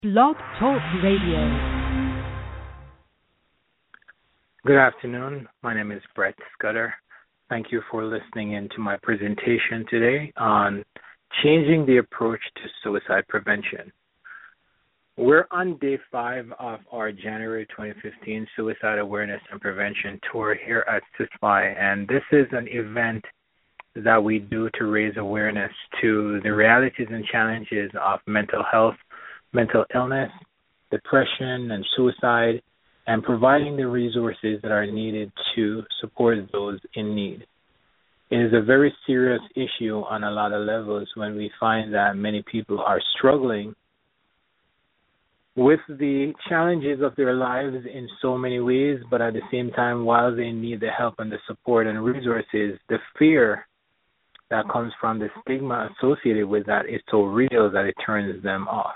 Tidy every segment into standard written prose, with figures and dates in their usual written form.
Blog Talk Radio. Good afternoon. My name is Brett Scudder. Thank you for listening in to my presentation today on changing the approach to suicide prevention. We're on day 5 of our January 2015 Suicide Awareness and Prevention Tour here at CISPI, and this is an event that we do to raise awareness to the realities and challenges of mental health, mental illness, depression, and suicide, and providing the resources that are needed to support those in need. It is a very serious issue on a lot of levels when we find that many people are struggling with the challenges of their lives in so many ways, but at the same time, while they need the help and the support and resources, the fear that comes from the stigma associated with that is so real that it turns them off.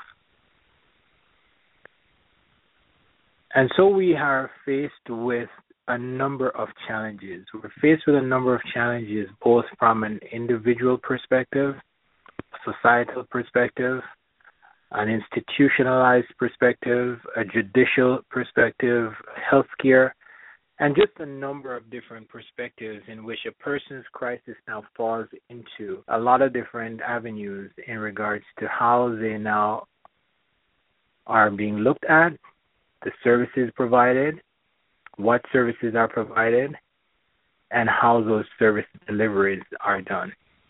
And so we are faced with a number of challenges. We're faced with a number of challenges, both from an individual perspective, societal perspective, an institutionalized perspective, a judicial perspective, healthcare, and just a number of different perspectives in which a person's crisis now falls into a lot of different avenues in regards to how they now are being looked at, the services provided, what services are provided, and how those service deliveries are done.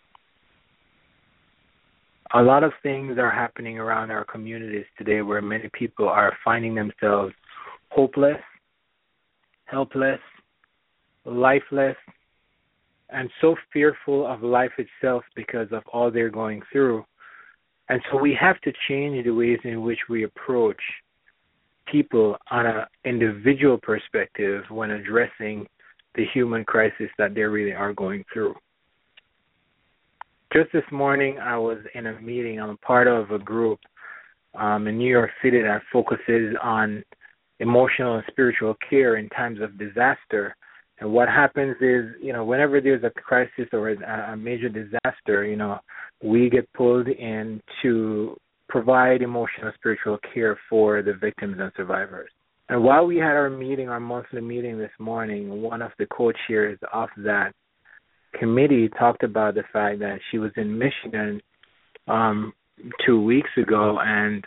A lot of things are happening around our communities today where many people are finding themselves hopeless, helpless, lifeless, and so fearful of life itself because of all they're going through. And so we have to change the ways in which we approach people on an individual perspective when addressing the human crisis that they really are going through. Just this morning, I was in a meeting. I'm a part of a group in New York City that focuses on emotional and spiritual care in times of disaster. And what happens is, whenever there's a crisis or a major disaster, we get pulled in to provide emotional and spiritual care for the victims and survivors. And while we had our monthly meeting this morning, one of the co-chairs of that committee talked about the fact that she was in Michigan 2 weeks ago, and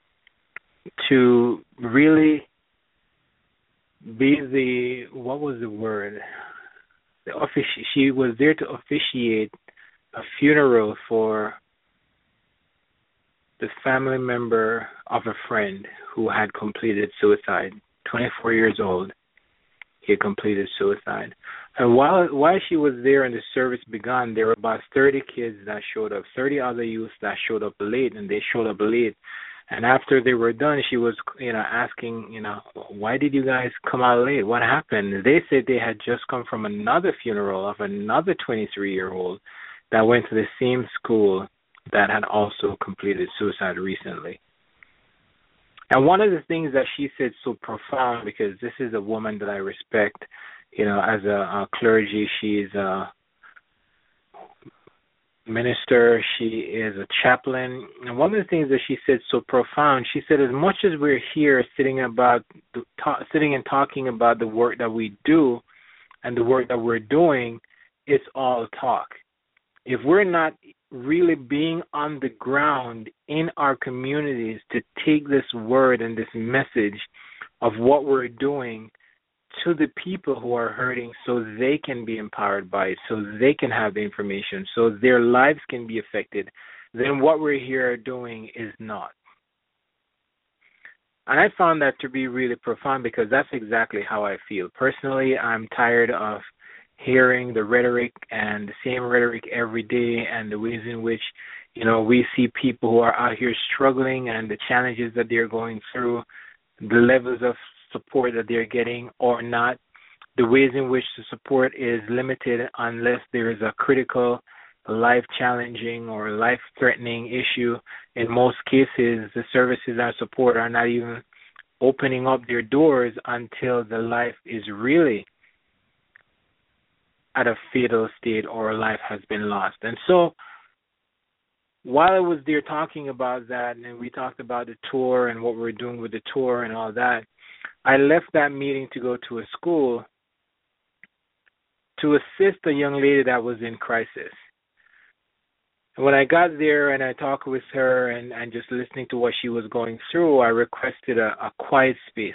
to really be she was there to officiate a funeral for the family member of a friend who had completed suicide, 24 years old. He had completed suicide. And while she was there and the service began, there were about 30 kids that showed up, 30 other youths that showed up late, and they showed up late. And after they were done, she was, asking, why did you guys come out late? What happened? They said they had just come from another funeral of another 23-year-old that went to the same school that had also completed suicide recently. And one of the things that she said so profound, because this is a woman that I respect, as a clergy, she's a minister, she is a chaplain. And one of the things that she said so profound, she said, as much as we're here sitting and talking about the work that we do and the work that we're doing, it's all talk. If we're not really being on the ground in our communities to take this word and this message of what we're doing to the people who are hurting so they can be empowered by it, so they can have the information, so their lives can be affected, then what we're here doing is not. And I found that to be really profound because that's exactly how I feel. Personally, I'm tired of hearing the rhetoric and the same rhetoric every day and the ways in which, we see people who are out here struggling and the challenges that they're going through, the levels of support that they're getting or not, the ways in which the support is limited unless there is a critical, life-challenging or life-threatening issue. In most cases, the services and support are not even opening up their doors until the life is really at a fatal state or life has been lost. And so while I was there talking about that, and we talked about the tour and what we're doing with the tour and all that, I left that meeting to go to a school to assist a young lady that was in crisis. When I got there and I talked with her and just listening to what she was going through, I requested a quiet space,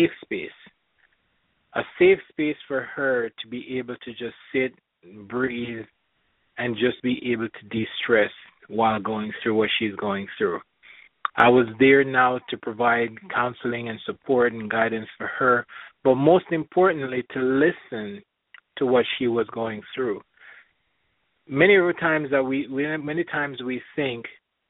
a safe space for her to be able to just sit, breathe, and just be able to de-stress while going through what she's going through. I was there now to provide counseling and support and guidance for her, but most importantly, to listen to what she was going through. Many times we think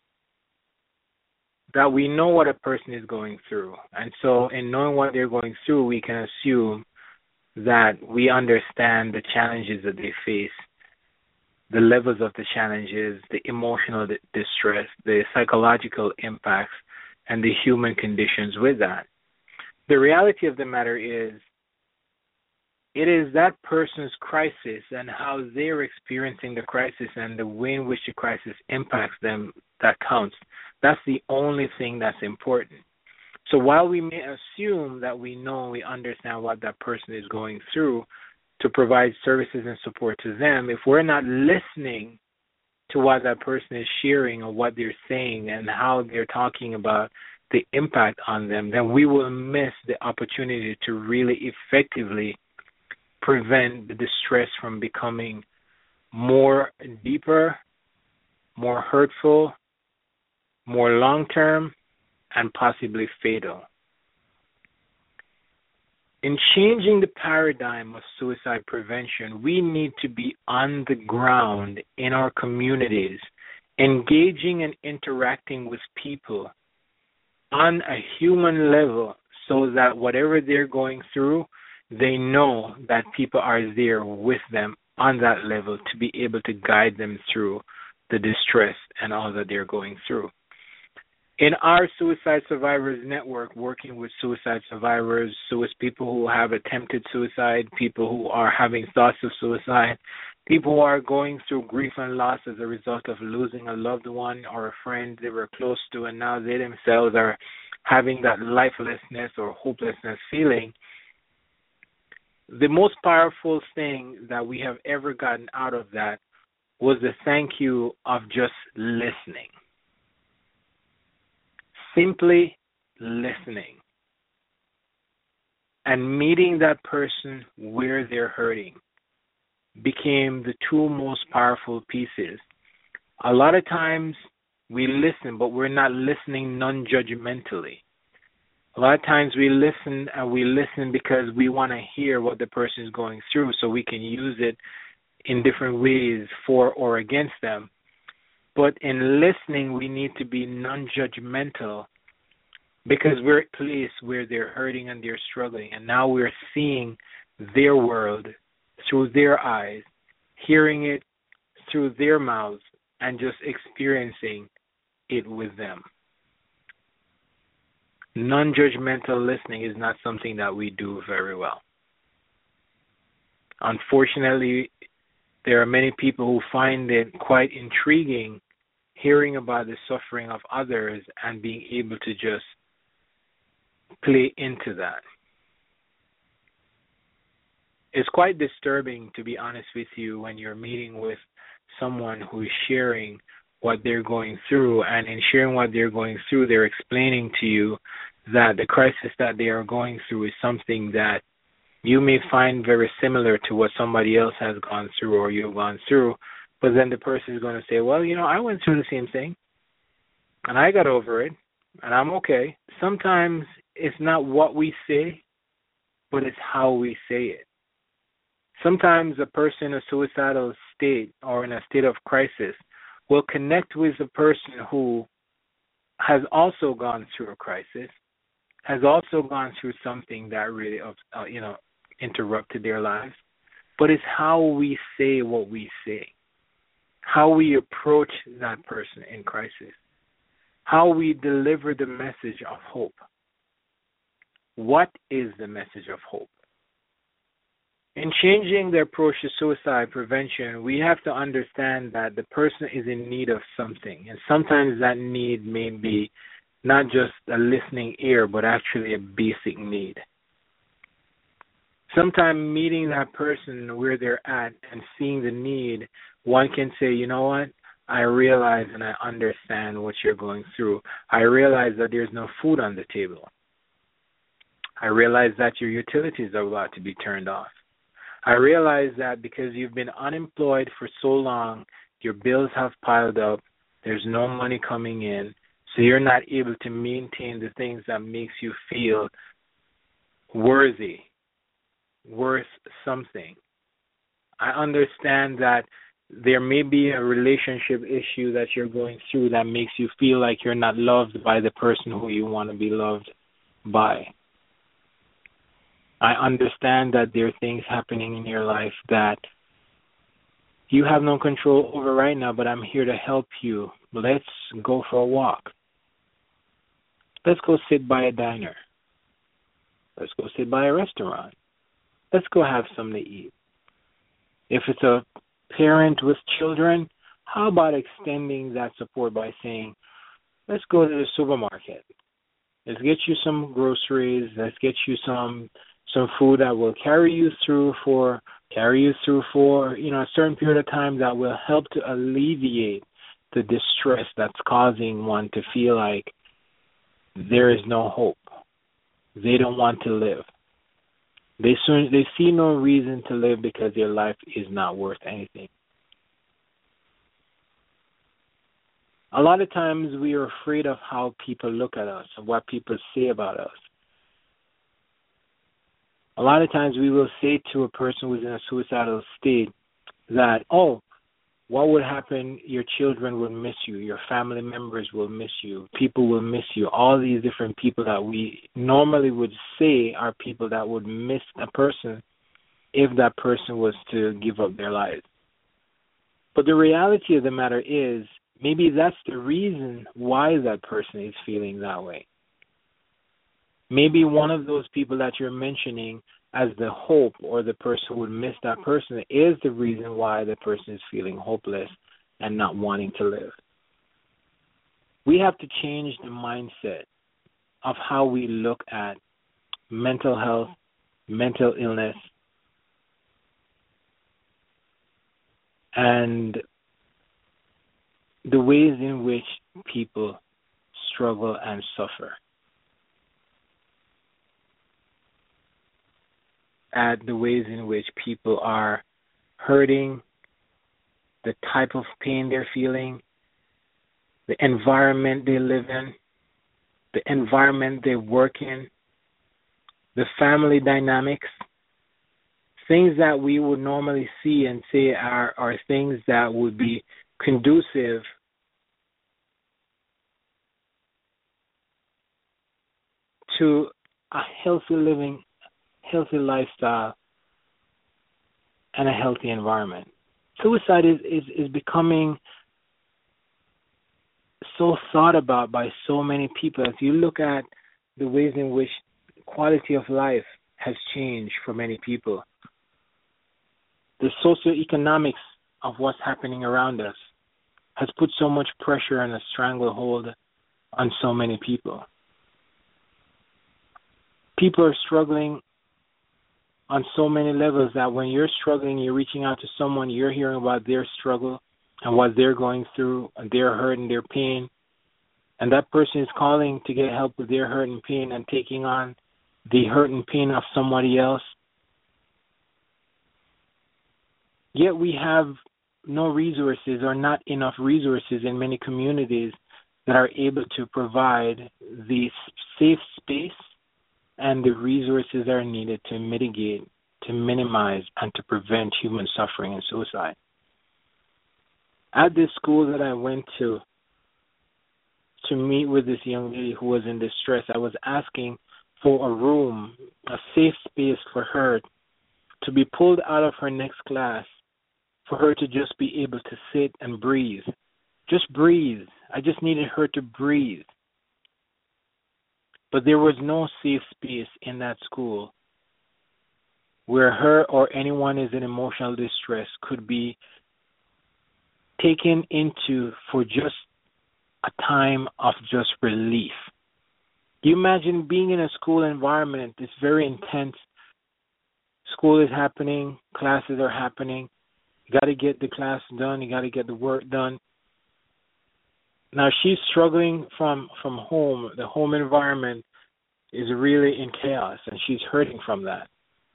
that we know what a person is going through, and so in knowing what they're going through, we can assume that we understand the challenges that they face, the levels of the challenges, the emotional distress, the psychological impacts, and the human conditions with that. The reality of the matter is, it is that person's crisis and how they're experiencing the crisis and the way in which the crisis impacts them that counts. That's the only thing that's important. So while we may assume that we know, we understand what that person is going through to provide services and support to them, if we're not listening to what that person is sharing or what they're saying and how they're talking about the impact on them, then we will miss the opportunity to really effectively prevent the distress from becoming more deeper, more hurtful, more long-term, and possibly fatal. In changing the paradigm of suicide prevention, we need to be on the ground in our communities, engaging and interacting with people on a human level so that whatever they're going through, they know that people are there with them on that level to be able to guide them through the distress and all that they're going through. In our Suicide Survivors Network, working with suicide survivors, people who have attempted suicide, people who are having thoughts of suicide, people who are going through grief and loss as a result of losing a loved one or a friend they were close to, and now they themselves are having that lifelessness or hopelessness feeling, the most powerful thing that we have ever gotten out of that was the thank you of just listening. Simply listening and meeting that person where they're hurting became the two most powerful pieces. A lot of times we listen, but we're not listening non-judgmentally. A lot of times we listen, and we listen because we want to hear what the person is going through so we can use it in different ways for or against them. But in listening, we need to be non-judgmental because we're at a place where they're hurting and they're struggling. And now we're seeing their world through their eyes, hearing it through their mouths, and just experiencing it with them. Non-judgmental listening is not something that we do very well. Unfortunately, there are many people who find it quite intriguing hearing about the suffering of others and being able to just play into that. It's quite disturbing, to be honest with you, when you're meeting with someone who is sharing what they're going through, and in sharing what they're going through, they're explaining to you that the crisis that they are going through is something that you may find very similar to what somebody else has gone through or you've gone through, but then the person is going to say, well, I went through the same thing, and I got over it, and I'm okay. Sometimes it's not what we say, but it's how we say it. Sometimes a person in a suicidal state or in a state of crisis will connect with a person who has also gone through a crisis, has also gone through something that really, interrupted their lives. But it's how we say what we say, how we approach that person in crisis, how we deliver the message of hope. What is the message of hope? In changing the approach to suicide prevention, we have to understand that the person is in need of something. And sometimes that need may be not just a listening ear, but actually a basic need. Sometimes meeting that person where they're at and seeing the need, one can say, you know what? I realize and I understand what you're going through. I realize that there's no food on the table. I realize that your utilities are about to be turned off. I realize that because you've been unemployed for so long, your bills have piled up, there's no money coming in, so you're not able to maintain the things that makes you feel worthy, worth something. I understand that there may be a relationship issue that you're going through that makes you feel like you're not loved by the person who you want to be loved by. I understand that there are things happening in your life that you have no control over right now, but I'm here to help you. Let's go for a walk. Let's go sit by a diner. Let's go sit by a restaurant. Let's go have something to eat. If it's a parent with children, how about extending that support by saying, let's go to the supermarket. Let's get you some groceries. Let's get you some food that will carry you through for a certain period of time that will help to alleviate the distress that's causing one to feel like there is no hope. They don't want to live. They see no reason to live because their life is not worth anything. A lot of times we are afraid of how people look at us and what people say about us. A lot of times we will say to a person who's in a suicidal state that, oh, what would happen? Your children will miss you. Your family members will miss you. People will miss you. All these different people that we normally would say are people that would miss a person if that person was to give up their lives. But the reality of the matter is maybe that's the reason why that person is feeling that way. Maybe one of those people that you're mentioning as the hope or the person who would miss that person is the reason why the person is feeling hopeless and not wanting to live. We have to change the mindset of how we look at mental health, mental illness, and the ways in which people struggle and suffer. At the ways in which people are hurting, the type of pain they're feeling, the environment they live in, the environment they work in, the family dynamics, things that we would normally see and say are things that would be conducive to a healthy living, healthy lifestyle, and a healthy environment. Suicide is becoming so thought about by so many people. As you look at the ways in which quality of life has changed for many people, the socioeconomics of what's happening around us has put so much pressure and a stranglehold on so many people. People are struggling on so many levels that when you're struggling, you're reaching out to someone, you're hearing about their struggle and what they're going through, and their hurt and their pain, and that person is calling to get help with their hurt and pain and taking on the hurt and pain of somebody else. Yet we have no resources or not enough resources in many communities that are able to provide the safe space and the resources that are needed to mitigate, to minimize, and to prevent human suffering and suicide. At this school that I went to meet with this young lady who was in distress, I was asking for a room, a safe space for her to be pulled out of her next class, for her to just be able to sit and breathe. Just breathe. I just needed her to breathe. But there was no safe space in that school where her or anyone is in emotional distress could be taken into for just a time of just relief. You imagine being in a school environment, it's very intense. School is happening, classes are happening. You got to get the class done, you got to get the work done. Now she's struggling from home. The home environment is really in chaos, and she's hurting from that.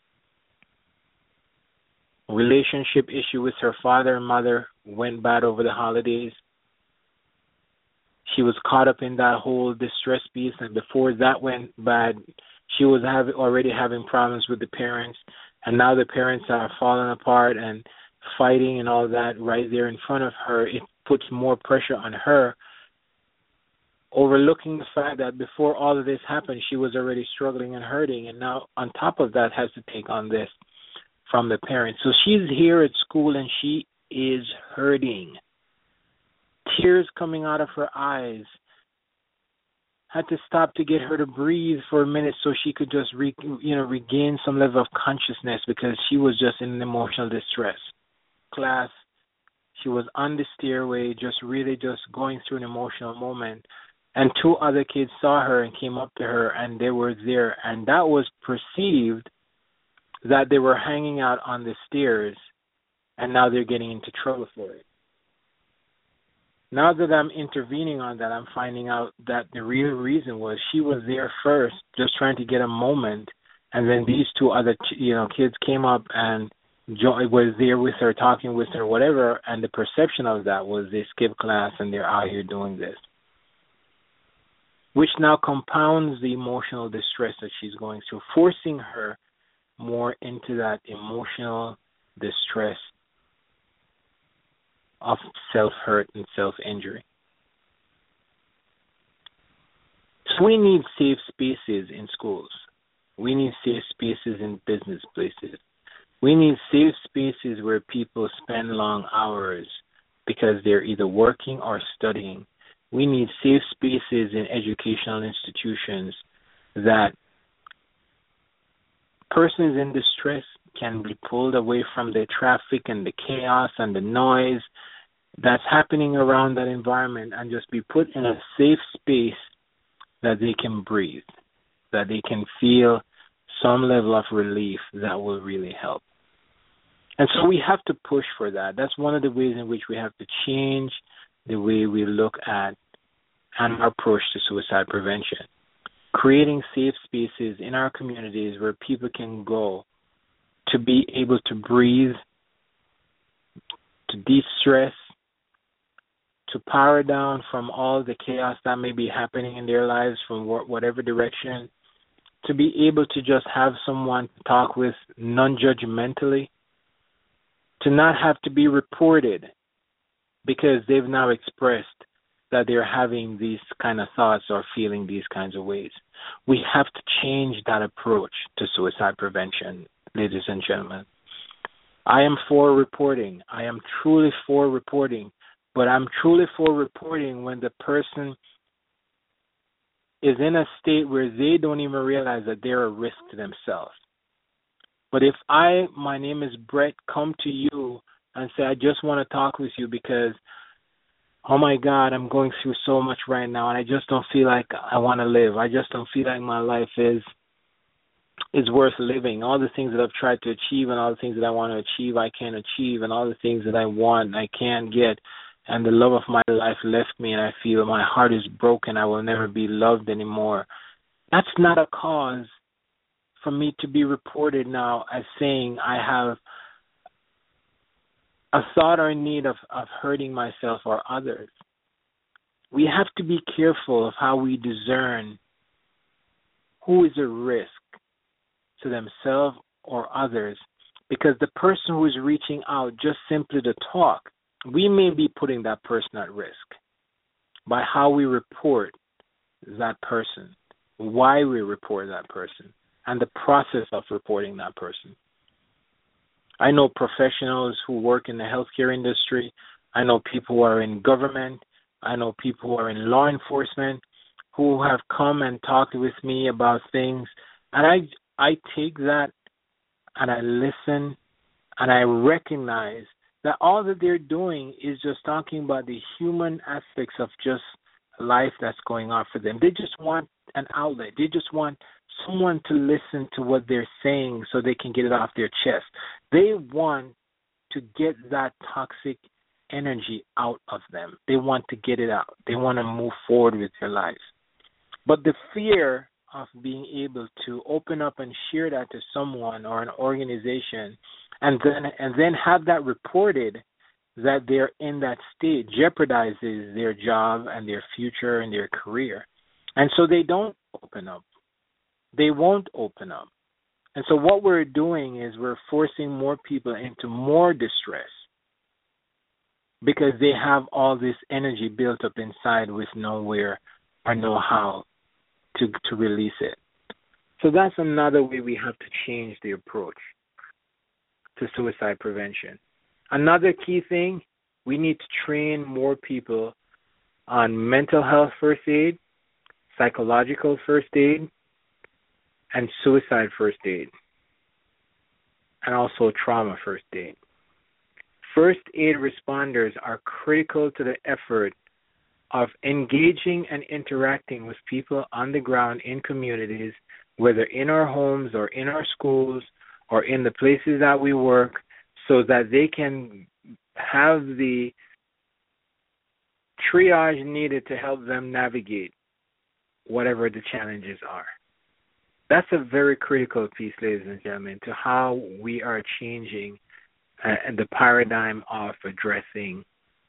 Relationship issue with her father and mother went bad over the holidays. She was caught up in that whole distress piece, and before that went bad, she was already having problems with the parents, and now the parents are falling apart and fighting and all that right there in front of her. It puts more pressure on her, overlooking the fact that before all of this happened, she was already struggling and hurting, and now on top of that has to take on this from the parents. So she's here at school and she is hurting. Tears coming out of her eyes. Had to stop to get her to breathe for a minute so she could just regain some level of consciousness, because she was just in emotional distress. Class, she was on the stairway, really going through an emotional moment. And two other kids saw her and came up to her, and they were there. And that was perceived that they were hanging out on the stairs, and now they're getting into trouble for it. Now that I'm intervening on that, I'm finding out that the real reason was she was there first, just trying to get a moment, and then these two other kids came up and was there with her, talking with her, whatever, and the perception of that was they skipped class and they're out here doing this, which now compounds the emotional distress that she's going through, forcing her more into that emotional distress of self-hurt and self-injury. So we need safe spaces in schools. We need safe spaces in business places. We need safe spaces where people spend long hours because they're either working or studying. We need safe spaces in educational institutions that persons in distress can be pulled away from the traffic and the chaos and the noise that's happening around that environment, and just be put in a safe space that they can breathe, that they can feel some level of relief that will really help. And so we have to push for that. That's one of the ways in which we have to change the way we look at and our approach to suicide prevention. Creating safe spaces in our communities where people can go to be able to breathe, to de-stress, to power down from all the chaos that may be happening in their lives from whatever direction, to be able to just have someone to talk with non-judgmentally, to not have to be reported because they've now expressed that they're having these kind of thoughts or feeling these kinds of ways. We have to change that approach to suicide prevention, ladies and gentlemen. I am for reporting. I am truly for reporting, but I'm truly for reporting when the person is in a state where they don't even realize that they're a risk to themselves. But if my name is Brett, come to you and say, I just want to talk with you because, oh my God, I'm going through so much right now and I just don't feel like I want to live. I just don't feel like my life is worth living. All the things that I've tried to achieve and all the things that I want to achieve, I can't achieve, and all the things that I want, I can't get. And the love of my life left me and I feel my heart is broken. I will never be loved anymore. That's not a cause for me to be reported now as saying I have a thought or a need of hurting myself or others. We have to be careful of how we discern who is a risk to themselves or others, because the person who is reaching out just simply to talk, we may be putting that person at risk by how we report that person, why we report that person, and the process of reporting that person. I know professionals who work in the healthcare industry. I know people who are in government. I know people who are in law enforcement who have come and talked with me about things. And I take that and I listen and I recognize that all that they're doing is just talking about the human aspects of just life that's going on for them. They just want an outlet. They just want someone to listen to what they're saying so they can get it off their chest. They want to get that toxic energy out of them. They want to get it out. They want to move forward with their lives. But the fear of being able to open up and share that to someone or an organization and then have that reported that they're in that state jeopardizes their job and their future and their career. And so they don't open up. They won't open up. And so what we're doing is we're forcing more people into more distress because they have all this energy built up inside with nowhere or know how to release it. So that's another way we have to change the approach to suicide prevention. Another key thing, we need to train more people on mental health first aid, psychological first aid, and suicide first aid, and also trauma first aid. First aid responders are critical to the effort of engaging and interacting with people on the ground in communities, whether in our homes or in our schools or in the places that we work, so that they can have the triage needed to help them navigate whatever the challenges are. That's a very critical piece, ladies and gentlemen, to how we are changing the paradigm of addressing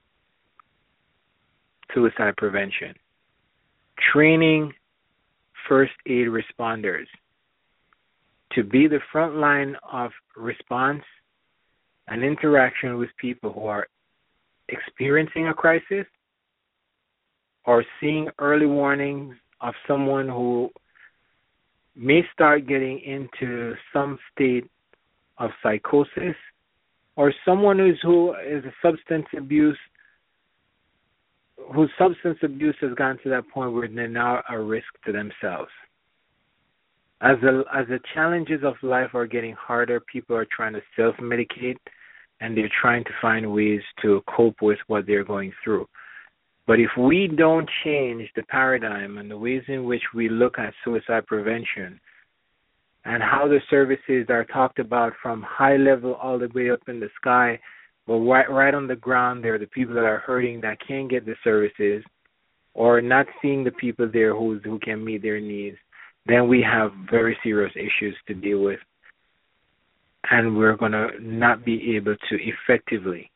suicide prevention. Training first aid responders to be the front line of response and interaction with people who are experiencing a crisis or seeing early warnings of someone who may start getting into some state of psychosis, or someone who is a substance abuse, whose substance abuse has gotten to that point where they're now a risk to themselves. As the challenges of life are getting harder, people are trying to self-medicate, and they're trying to find ways to cope with what they're going through. But if we don't change the paradigm and the ways in which we look at suicide prevention and how the services are talked about from high level all the way up in the sky, but right on the ground there are the people that are hurting that can't get the services or not seeing the people there who can meet their needs, then we have very serious issues to deal with. And we're going to not be able to effectively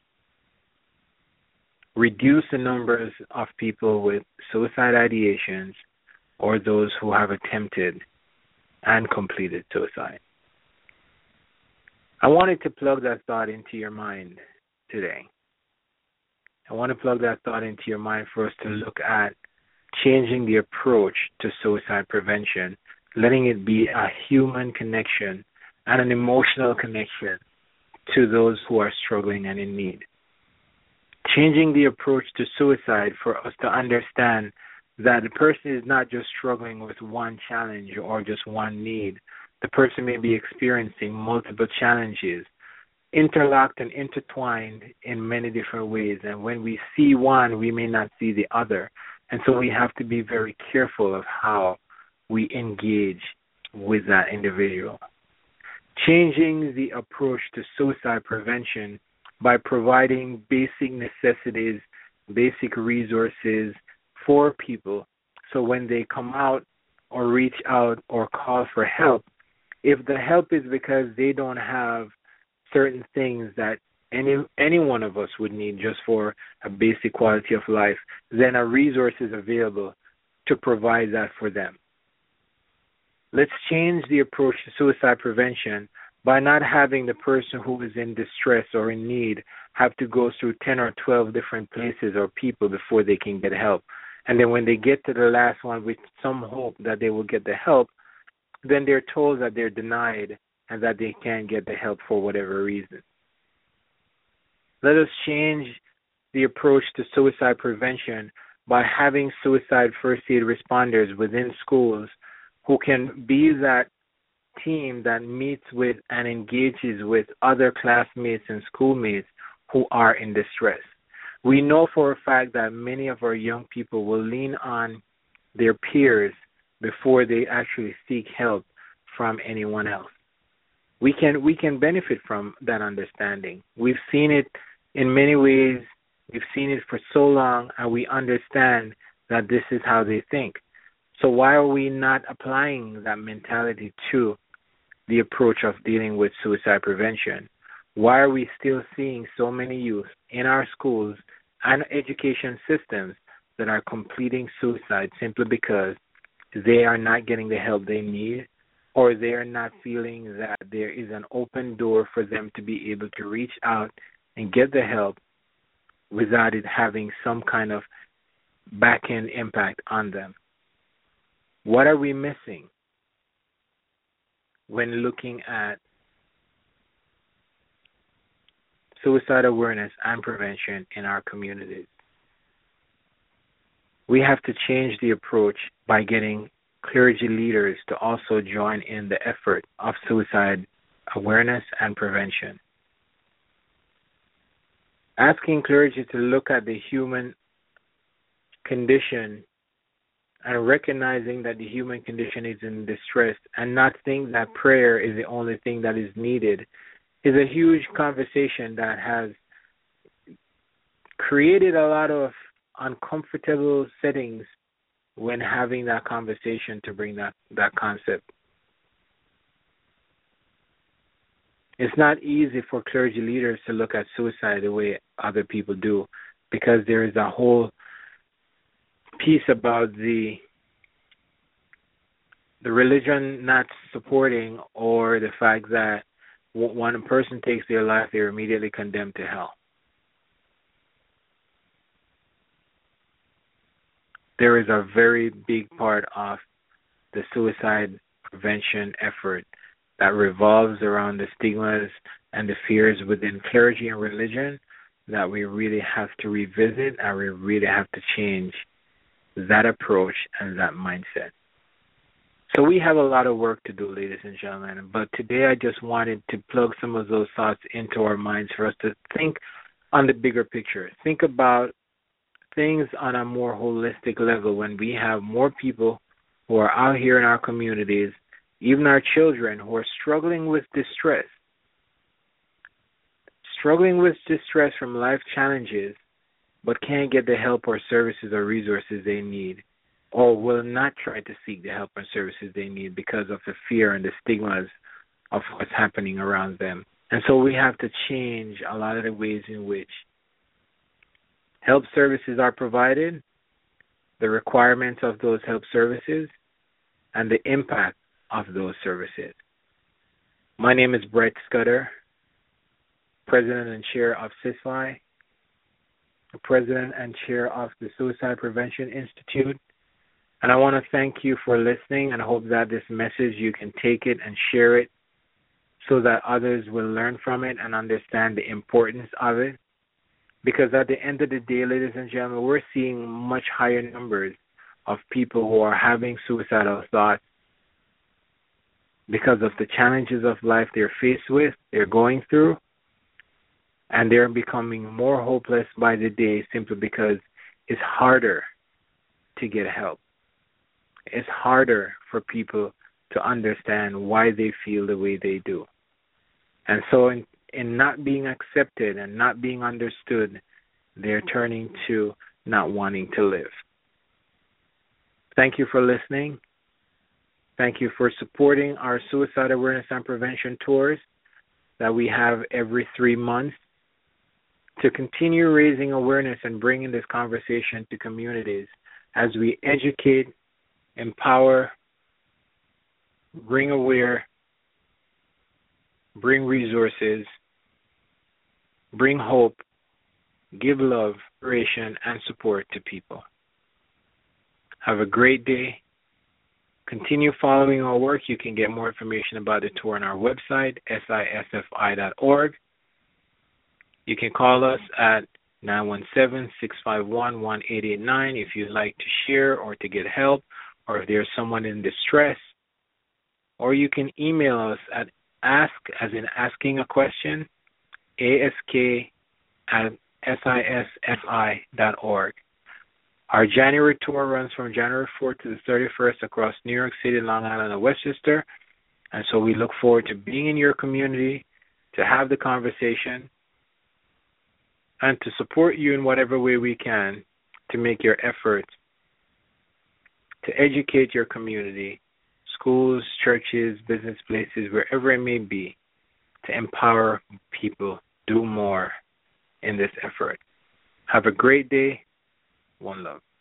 reduce the numbers of people with suicide ideations or those who have attempted and completed suicide. I wanted to plug that thought into your mind today. I want to plug that thought into your mind for us to look at changing the approach to suicide prevention, letting it be a human connection and an emotional connection to those who are struggling and in need. Changing the approach to suicide for us to understand that the person is not just struggling with one challenge or just one need. The person may be experiencing multiple challenges, interlocked and intertwined in many different ways. And when we see one, we may not see the other. And so we have to be very careful of how we engage with that individual. Changing the approach to suicide prevention by providing basic necessities, basic resources for people, so when they come out or reach out or call for help, if the help is because they don't have certain things that any one of us would need just for a basic quality of life, then a resource is available to provide that for them. Let's change the approach to suicide prevention by not having the person who is in distress or in need have to go through 10 or 12 different places or people before they can get help. And then when they get to the last one with some hope that they will get the help, then they're told that they're denied and that they can't get the help for whatever reason. Let us change the approach to suicide prevention by having suicide first aid responders within schools who can be that team that meets with and engages with other classmates and schoolmates who are in distress. We know for a fact that many of our young people will lean on their peers before they actually seek help from anyone else. We can benefit from that understanding. We've seen it in many ways. We've seen it for so long, and we understand that this is how they think. So why are we not applying that mentality to the approach of dealing with suicide prevention? Why are we still seeing so many youth in our schools and education systems that are completing suicide simply because they are not getting the help they need, or they are not feeling that there is an open door for them to be able to reach out and get the help without it having some kind of back-end impact on them? What are we missing when looking at suicide awareness and prevention in our communities? We have to change the approach by getting clergy leaders to also join in the effort of suicide awareness and prevention. Asking clergy to look at the human condition and recognizing that the human condition is in distress and not think that prayer is the only thing that is needed is a huge conversation that has created a lot of uncomfortable settings when having that conversation to bring that concept. It's not easy for clergy leaders to look at suicide the way other people do, because there is a whole piece about the religion not supporting, or the fact that when a person takes their life, they're immediately condemned to hell. There is a very big part of the suicide prevention effort that revolves around the stigmas and the fears within clergy and religion that we really have to revisit, and we really have to change that approach and that mindset. So we have a lot of work to do, ladies and gentlemen, but today I just wanted to plug some of those thoughts into our minds for us to think on the bigger picture. Think about things on a more holistic level when we have more people who are out here in our communities, even our children, who are struggling with distress from life challenges, but can't get the help or services or resources they need, or will not try to seek the help and services they need because of the fear and the stigmas of what's happening around them. And so we have to change a lot of the ways in which help services are provided, the requirements of those help services, and the impact of those services. My name is Brett Scudder, President and Chair of CISFI, President and Chair of the Suicide Prevention Institute. And I want to thank you for listening, and I hope that this message, you can take it and share it so that others will learn from it and understand the importance of it. Because at the end of the day, ladies and gentlemen, we're seeing much higher numbers of people who are having suicidal thoughts because of the challenges of life they're faced with, they're going through, and they're becoming more hopeless by the day simply because it's harder to get help. It's harder for people to understand why they feel the way they do. And so in not being accepted and not being understood, they're turning to not wanting to live. Thank you for listening. Thank you for supporting our suicide awareness and prevention tours that we have every 3 months to continue raising awareness and bringing this conversation to communities as we educate, empower, bring aware, bring resources, bring hope, give love, inspiration, and support to people. Have a great day. Continue following our work. You can get more information about the tour on our website, sisfi.org. You can call us at 917-651-1889 if you'd like to share or to get help, or if there's someone in distress or you can email us at ask, as in asking a question, ask@sisfi.org. Our January tour runs from January 4th to the 31st across New York City, Long Island, and Westchester. And so we look forward to being in your community, to have the conversation, and to support you in whatever way we can to make your effort to educate your community, schools, churches, business places, wherever it may be, to empower people, do more in this effort. Have a great day. One love.